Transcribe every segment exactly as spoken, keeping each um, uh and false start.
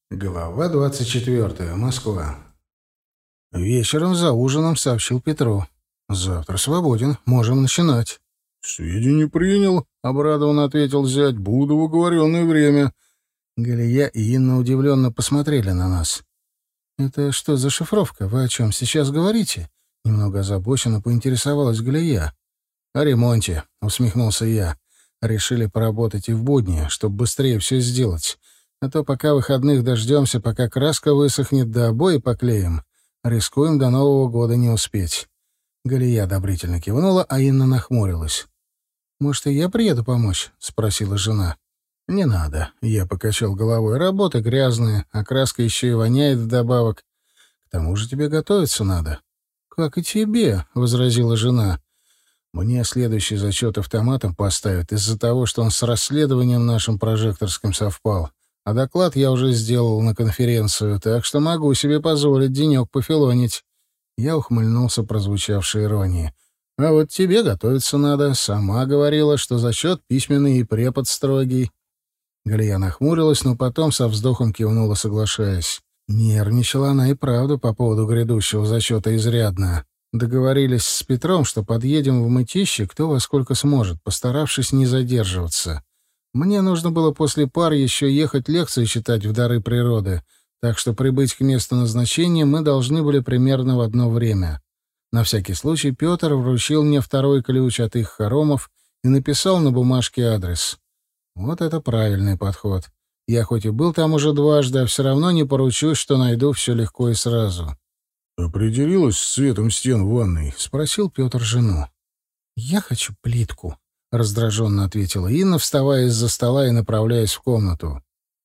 Глава двадцать четвертая. Москва. Вечером за ужином сообщил Петру. «Завтра свободен. Можем начинать». «Сведений принял», — обрадованно ответил зять. «Буду в оговоренное время». Галия и Инна удивленно посмотрели на нас. «Это что за шифровка? Вы о чем сейчас говорите?» Немного озабоченно поинтересовалась Галия. «О ремонте», — усмехнулся я. «Решили поработать и в будни, чтобы быстрее все сделать. А то пока выходных дождемся, пока краска высохнет, да обои поклеим. Рискуем до Нового года не успеть». Галия одобрительно кивнула, а Инна нахмурилась. «Может, и я приеду помочь?» — спросила жена. «Не надо», — я покачал головой. «Работа грязная, а краска еще и воняет вдобавок. К тому же тебе готовиться надо». «Как и тебе», — возразила жена. «Мне следующий зачет автоматом поставят из-за того, что он с расследованием нашим прожекторским совпал. А доклад я уже сделал на конференцию, так что могу себе позволить денек пофилонить». Я ухмыльнулся прозвучавшей иронии. «А вот тебе готовиться надо. Сама говорила, что зачет письменный и препод строгий». Галия нахмурилась, но потом со вздохом кивнула, соглашаясь. Нервничала она и правда по поводу грядущего зачета изрядно. Договорились с Петром, что подъедем в Мытище кто во сколько сможет, постаравшись не задерживаться. Мне нужно было после пар еще ехать лекцию читать в «Дары природы», так что прибыть к месту назначения мы должны были примерно в одно время. На всякий случай Петр вручил мне второй ключ от их хоромов и написал на бумажке адрес. Вот это правильный подход. Я хоть и был там уже дважды, а все равно не поручусь, что найду все легко и сразу. «Определилась с цветом стен в ванной?» — спросил Петр жену. «Я хочу плитку», — раздраженно ответила Инна, вставая из-за стола и направляясь в комнату.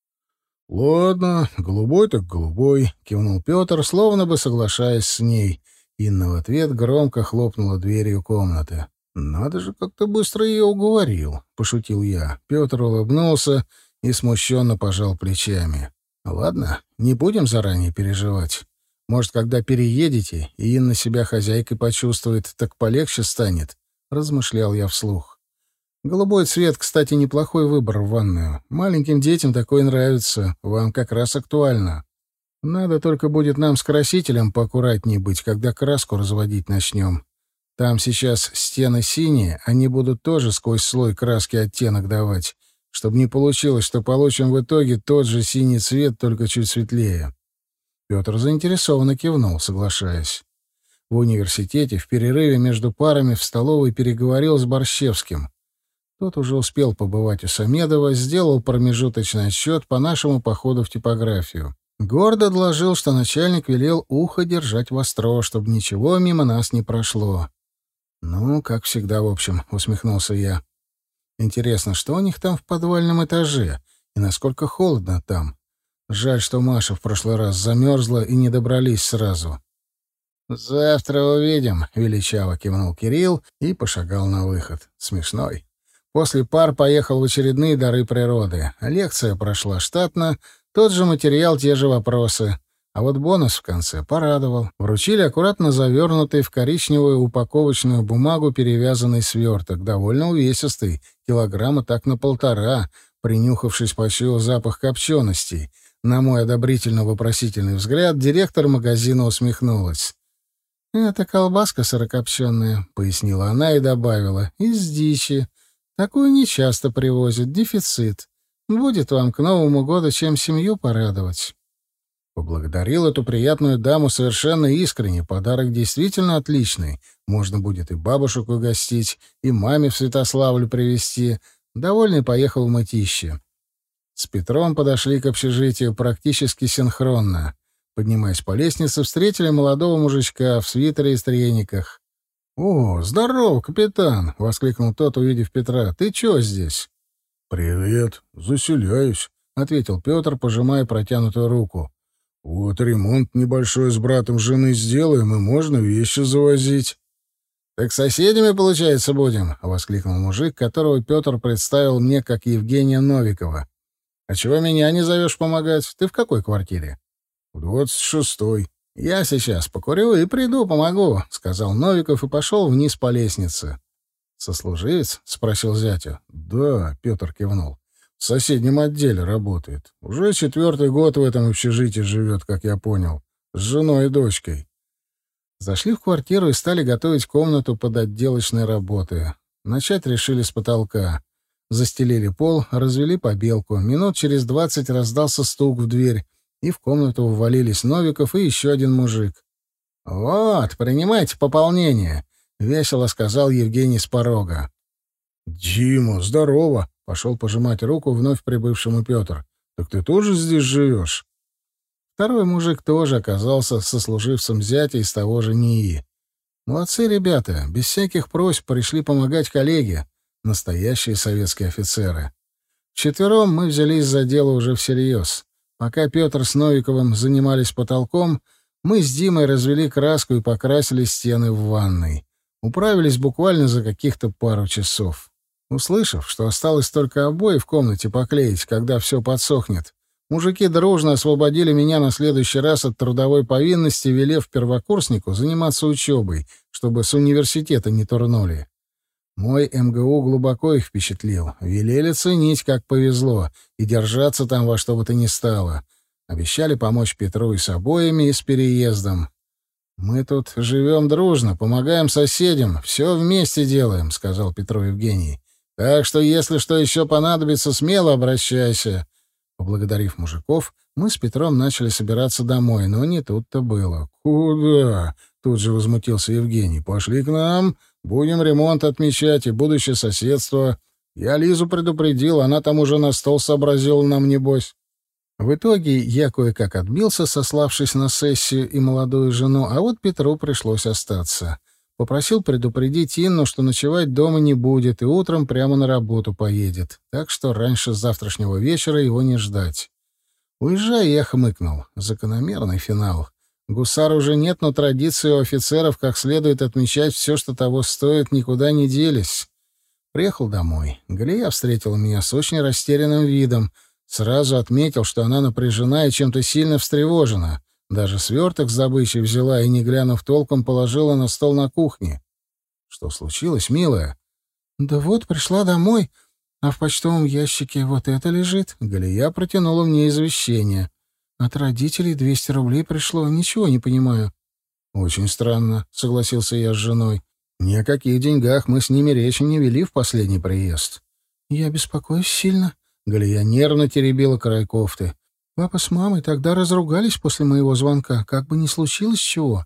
«Ладно, голубой так голубой», — кивнул Петр, словно бы соглашаясь с ней. Инна в ответ громко хлопнула дверью комнаты. «Надо же, как-то быстро ее уговорил», — пошутил я. Петр улыбнулся и смущенно пожал плечами. «Ладно, не будем заранее переживать. Может, когда переедете, и Инна себя хозяйкой почувствует, так полегче станет», — размышлял я вслух. «Голубой цвет, кстати, неплохой выбор в ванную. Маленьким детям такой нравится, вам как раз актуально. Надо только будет нам с красителем поаккуратнее быть, когда краску разводить начнем. Там сейчас стены синие, они будут тоже сквозь слой краски оттенок давать, чтобы не получилось, что получим в итоге тот же синий цвет, только чуть светлее». Петр заинтересованно кивнул, соглашаясь. В университете в перерыве между парами в столовой переговорил с Борщевским. Тот уже успел побывать у Самедова, сделал промежуточный отсчет по нашему походу в типографию. Гордо доложил, что начальник велел ухо держать востро, чтобы ничего мимо нас не прошло. «Ну, как всегда, в общем», — усмехнулся я. «Интересно, что у них там в подвальном этаже и насколько холодно там? Жаль, что Маша в прошлый раз замерзла и не добрались сразу». «Завтра увидим», — величаво кивнул Кирилл и пошагал на выход. Смешной. После пар поехал в очередные «Дары природы». Лекция прошла штатно, тот же материал, те же вопросы. А вот бонус в конце порадовал. Вручили аккуратно завернутый в коричневую упаковочную бумагу перевязанный сверток, довольно увесистый, килограмма так на полтора, принюхавшись, почуял запах копченостей. На мой одобрительно-вопросительный взгляд директор магазина усмехнулась. «Это колбаска сырокопченая», — пояснила она и добавила, — «из дичи. Такую нечасто привозят, дефицит. Будет вам к Новому году чем семью порадовать». Поблагодарил эту приятную даму совершенно искренне. Подарок действительно отличный. Можно будет и бабушек угостить, и маме в Святославль привезти. Довольный поехал в Мытище. С Петром подошли к общежитию практически синхронно. Поднимаясь по лестнице, встретили молодого мужичка в свитере и стрениках. «О, здорово, капитан!» — воскликнул тот, увидев Петра. «Ты чё здесь?» «Привет, заселяюсь», — ответил Петр, пожимая протянутую руку. «Вот ремонт небольшой с братом жены сделаем, и можно вещи завозить». «Так соседями, получается, будем?» — воскликнул мужик, которого Петр представил мне как Евгения Новикова. «А чего меня не зовешь помогать? Ты в какой квартире?» «В двадцать шестой». «Я сейчас покурю и приду, помогу», — сказал Новиков и пошел вниз по лестнице. «Сослуживец?» — спросил зятю. «Да», — Петр кивнул. В соседнем отделе работает. Уже четвертый год в этом общежитии живет, как я понял. С женой и дочкой. Зашли в квартиру и стали готовить комнату под отделочной работы. Начать решили с потолка. Застелили пол, развели побелку. Минут через двадцать раздался стук в дверь, и в комнату ввалились Новиков и еще один мужик. «Вот, принимайте пополнение», — весело сказал Евгений с порога. «Дима, здорово!» — пошел пожимать руку вновь прибывшему Петр. «Так ты тоже здесь живешь?» Второй мужик тоже оказался сослуживцем зятя из того же НИИ. Молодцы ребята, без всяких просьб пришли помогать коллеге, настоящие советские офицеры. Вчетвером мы взялись за дело уже всерьез. Пока Петр с Новиковым занимались потолком, мы с Димой развели краску и покрасили стены в ванной. Управились буквально за каких-то пару часов. Услышав, что осталось только обои в комнате поклеить, когда все подсохнет, мужики дружно освободили меня на следующий раз от трудовой повинности, велев первокурснику заниматься учебой, чтобы с университета не турнули. Мой эм гэ у глубоко их впечатлил. Велели ценить, как повезло, и держаться там во что бы то ни стало. Обещали помочь Петру и с обоями, и с переездом. «Мы тут живем дружно, помогаем соседям, все вместе делаем», — сказал Петру Евгений. «Так что, если что еще понадобится, смело обращайся». Поблагодарив мужиков, мы с Петром начали собираться домой, но не тут-то было. «Куда?» — тут же возмутился Евгений. «Пошли к нам, будем ремонт отмечать и будущее соседство. Я Лизу предупредил, она там уже на стол сообразила нам, небось». В итоге я кое-как отбился, сославшись на сессию и молодую жену, а вот Петру пришлось остаться. Попросил предупредить Инну, что ночевать дома не будет, и утром прямо на работу поедет, так что раньше завтрашнего вечера его не ждать. Уезжая, я хмыкнул. Закономерный финал. Гусар уже нет, но традиции у офицеров как следует отмечать все, что того стоит, никуда не делись. Приехал домой. Галия встретила меня с очень растерянным видом. Сразу отметил, что она напряжена и чем-то сильно встревожена. Даже сверток с добычей взяла и, не глянув толком, положила на стол на кухне. «Что случилось, милая?» «Да вот, пришла домой, а в почтовом ящике вот это лежит». Галия протянула мне извещение. «От родителей двести рублей пришло, ничего не понимаю». «Очень странно», — согласился я с женой. «Ни о каких деньгах мы с ними речи не вели в последний приезд». «Я беспокоюсь сильно». Галия нервно теребила край кофты. «Папа с мамой тогда разругались после моего звонка, как бы ни случилось чего».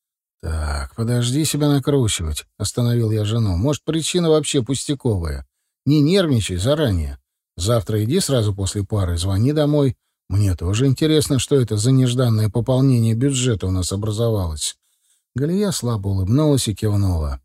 «Так, подожди себя накручивать», — остановил я жену. «Может, причина вообще пустяковая. Не нервничай заранее. Завтра иди сразу после пары, звони домой. Мне тоже интересно, что это за нежданное пополнение бюджета у нас образовалось». Галия слабо улыбнулась и кивнула.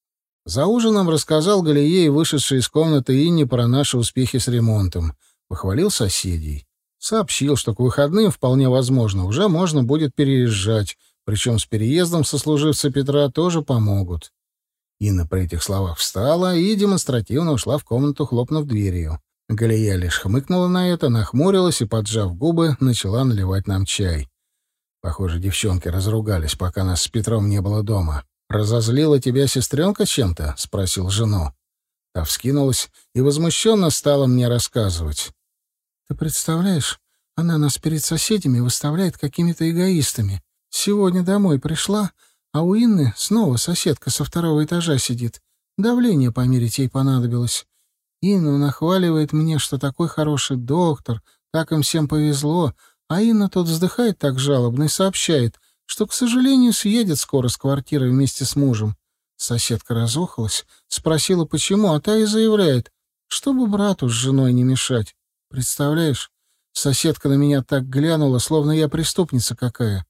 За ужином рассказал Галие и вышедшей из комнаты Инне про наши успехи с ремонтом. Похвалил соседей. Сообщил, что к выходным, вполне возможно, уже можно будет переезжать, причем с переездом сослуживцы Петра тоже помогут. Инна при этих словах встала и демонстративно ушла в комнату, хлопнув дверью. Галия лишь хмыкнула на это, нахмурилась и, поджав губы, начала наливать нам чай. Похоже, девчонки разругались, пока нас с Петром не было дома. «Разозлила тебя сестренка чем-то?» — спросил жену. Та вскинулась и возмущенно стала мне рассказывать. «Ты представляешь, она нас перед соседями выставляет какими-то эгоистами. Сегодня домой пришла, а у Инны снова соседка со второго этажа сидит. Давление померить ей понадобилось. Инна нахваливает мне, что такой хороший доктор, так им всем повезло, а Инна тут вздыхает так жалобно и сообщает, что, к сожалению, съедет скоро с квартиры вместе с мужем. Соседка разохалась, спросила, почему, а та и заявляет, чтобы брату с женой не мешать. Представляешь, соседка на меня так глянула, словно я преступница какая».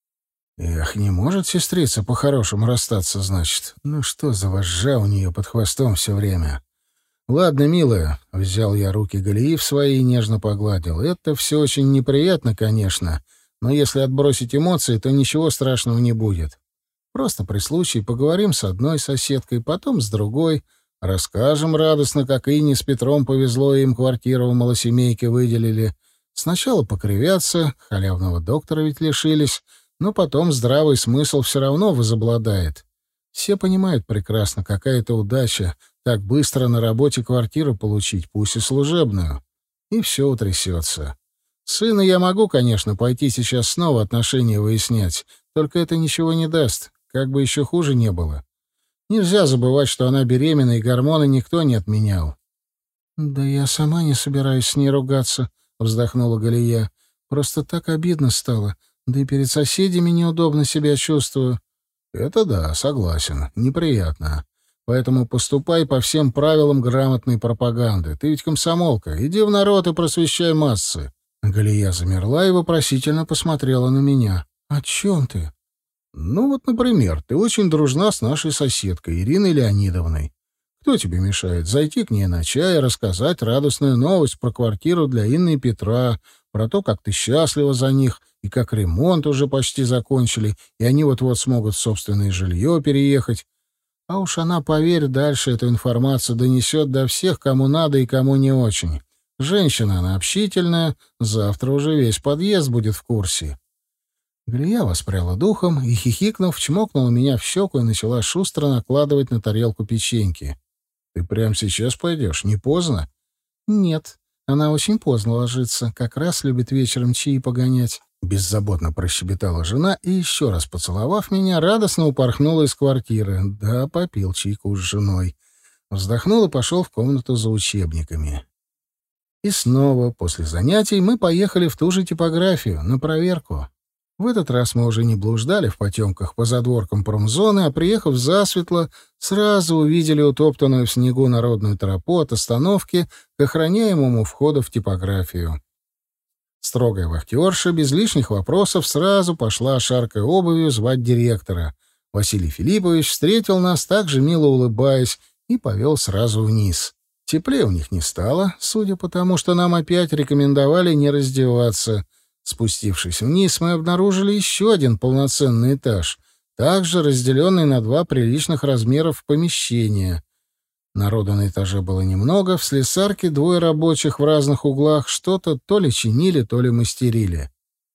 «Эх, не может сестрица по-хорошему расстаться, значит. Ну что за вожжа у нее под хвостом все время?» «Ладно, милая», — взял я руки Галии в свои и нежно погладил. «Это все очень неприятно, конечно, но если отбросить эмоции, то ничего страшного не будет. Просто при случае поговорим с одной соседкой, потом с другой, расскажем радостно, как Инне с Петром повезло, им квартиру в малосемейке выделили. Сначала покривятся, халявного доктора ведь лишились, но потом здравый смысл все равно возобладает. Все понимают прекрасно, какая это удача так быстро на работе квартиру получить, пусть и служебную. и все утрясется. Сына я могу, конечно, пойти сейчас снова отношения выяснять, только это ничего не даст, как бы еще хуже не было. Нельзя забывать, что она беременна, и гормоны никто не отменял. — Да я сама не собираюсь с ней ругаться, — вздохнула Галия. — Просто так обидно стало, да и перед соседями неудобно себя чувствую. — Это да, согласен, неприятно. Поэтому поступай по всем правилам грамотной пропаганды. Ты ведь комсомолка, иди в народ и просвещай массы. Галия замерла и вопросительно посмотрела на меня. — О чем ты? — Ну вот, например, ты очень дружна с нашей соседкой Ириной Леонидовной. Кто тебе мешает зайти к ней на чай и рассказать радостную новость про квартиру для Инны и Петра, про то, как ты счастлива за них, и как ремонт уже почти закончили, и они вот-вот смогут в собственное жилье переехать. А уж она, поверь, дальше эту информацию донесет до всех, кому надо и кому не очень. Женщина она общительная, завтра уже весь подъезд будет в курсе. Галия воспряла духом и, хихикнув, чмокнула меня в щеку и начала шустро накладывать на тарелку печеньки. — Ты прямо сейчас пойдешь? Не поздно? — Нет, она очень поздно ложится, как раз любит вечером чаи погонять. Беззаботно прощебетала жена и, еще раз поцеловав меня, радостно упорхнула из квартиры. Да, попил чайку с женой. Вздохнул и пошел в комнату за учебниками. И снова, после занятий, мы поехали в ту же типографию, на проверку. В этот раз мы уже не блуждали в потемках по задворкам промзоны, а, приехав засветло, сразу увидели утоптанную в снегу народную тропу от остановки к охраняемому входу в типографию. Строгая вахтерша без лишних вопросов сразу пошла, шаркая обувью, звать директора. Василий Филиппович встретил нас, также мило улыбаясь, и повел сразу вниз. Теплее у них не стало, судя по тому, что нам опять рекомендовали не раздеваться. Спустившись вниз, мы обнаружили еще один полноценный этаж, также разделенный на два приличных размеров помещения. Народу на этаже было немного, в слесарке двое рабочих в разных углах что-то то ли чинили, то ли мастерили.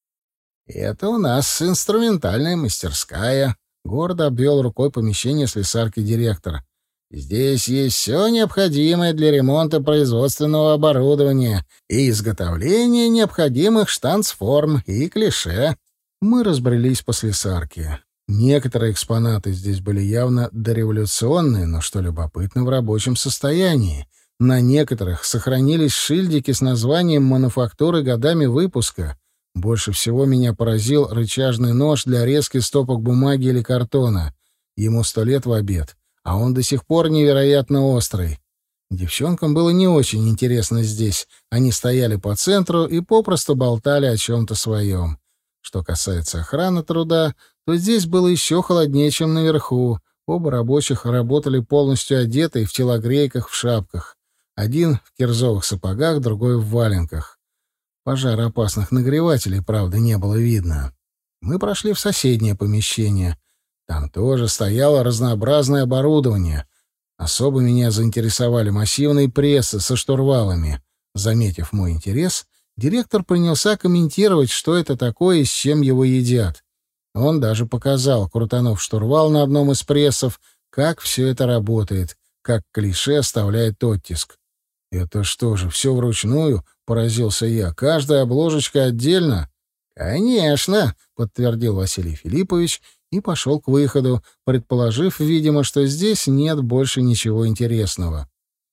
«Это у нас инструментальная мастерская», — гордо обвел рукой помещение слесарки директор. «Здесь есть все необходимое для ремонта производственного оборудования и изготовления необходимых штанцформ и клише». Мы разбрелись по слесарке. Некоторые экспонаты здесь были явно дореволюционные, но, что любопытно, в рабочем состоянии. На некоторых сохранились шильдики с названием мануфактуры годами выпуска. Больше всего меня поразил рычажный нож для резки стопок бумаги или картона. Ему сто лет в обед, а он до сих пор невероятно острый. Девчонкам было не очень интересно здесь. Они стояли по центру и попросту болтали о чем-то своем. Что касается охраны труда, то здесь было еще холоднее, чем наверху. Оба рабочих работали полностью одетые, в телогрейках, в шапках. Один в кирзовых сапогах, другой в валенках. Пожароопасных нагревателей, правда, не было видно. Мы прошли в соседнее помещение. Там тоже стояло разнообразное оборудование. Особо меня заинтересовали массивные прессы со штурвалами. Заметив мой интерес, директор принялся комментировать, что это такое и с чем его едят. Он даже показал, крутанув штурвал на одном из прессов, как все это работает, как клише оставляет оттиск. «Это что же, все вручную?» — поразился я. «Каждая обложечка отдельно?» «Конечно», — подтвердил Василий Филиппович и пошел к выходу, предположив, видимо, что здесь нет больше ничего интересного.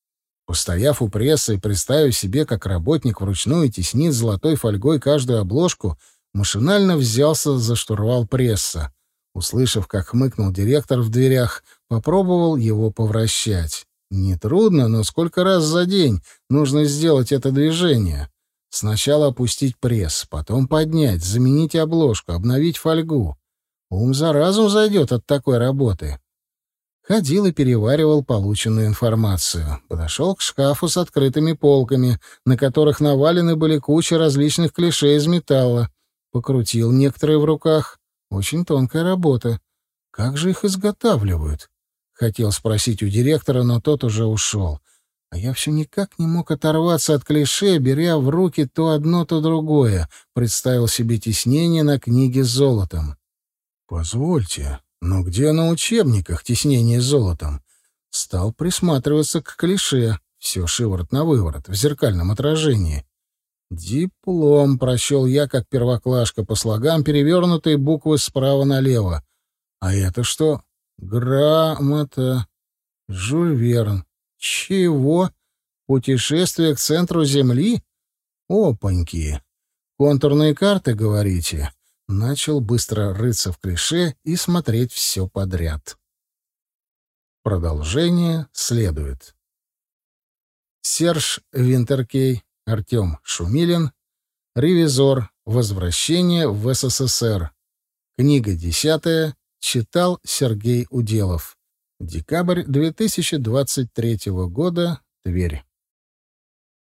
Постояв у прессы и представив себе, как работник вручную теснит золотой фольгой каждую обложку, машинально взялся за штурвал пресса. Услышав, как хмыкнул директор в дверях, попробовал его повращать. Нетрудно, но сколько раз за день нужно сделать это движение? Сначала опустить пресс, потом поднять, заменить обложку, обновить фольгу. Ум за разум зайдет от такой работы. Ходил и переваривал полученную информацию. Подошел к шкафу с открытыми полками, на которых навалены были кучи различных клише из металла. Покрутил некоторые в руках. Очень тонкая работа. Как же их изготавливают? Хотел спросить у директора, но тот уже ушел. А я все никак не мог оторваться от клише, беря в руки то одно, то другое. Представил себе тиснение на книге с золотом. «Позвольте, но где на учебниках тиснение золотом?» Стал присматриваться к клише. Все шиворот на выворот, в зеркальном отражении. Диплом прочел я как первоклашка по слогам, перевернутые буквы справа налево. А это что? Грамота. Жюль Верн. Чего? Путешествие к центру Земли? Опаньки. Контурные карты, говорите? Начал быстро рыться в клише и смотреть все подряд. Продолжение следует. Серж Винтеркей, Артем Шумилин. Ревизор. Возвращение в СССР. Книга десятая. Читал Сергей Уделов. Декабрь две тысячи двадцать третьего года. Тверь.